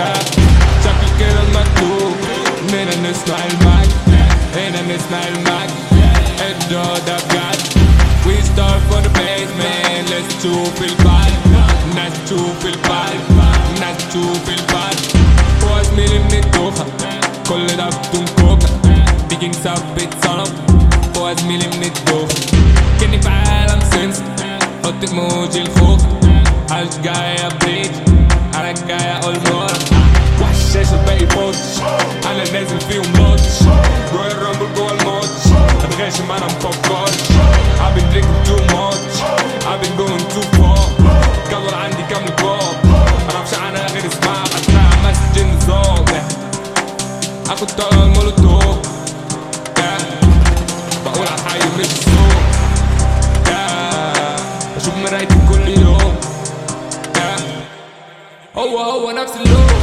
شكل كده المكتوب هنا نسمع المجد هنا نسمع المجد الدو ده بجد. We start for the basement let's تشوف الفايب ناس تشوف الفايب ناس تشوف الفايب. هو زميلي من الدوخة كل ده بدون كوكا بيجي نثبت صنم. هو زميلي من الدوخة كني في عالم سنس حط ايموجي الخوخ عالش جاية بريج انا جاية اقول نور وحش الشاشة الباقي بوتش انا نازل فيهم لوتش روي الرامبل جوا الماتش اتغاشم انا مفكرش I've been drinking too much I've been going too far الجدول عندي كامل باب معرفش عنها غير اسمها اسمها مسج النظام. اخد طلع المولوتوف بقول عالحي مش الصوت بشوف مرايتي كل يوم هو نفس اللون.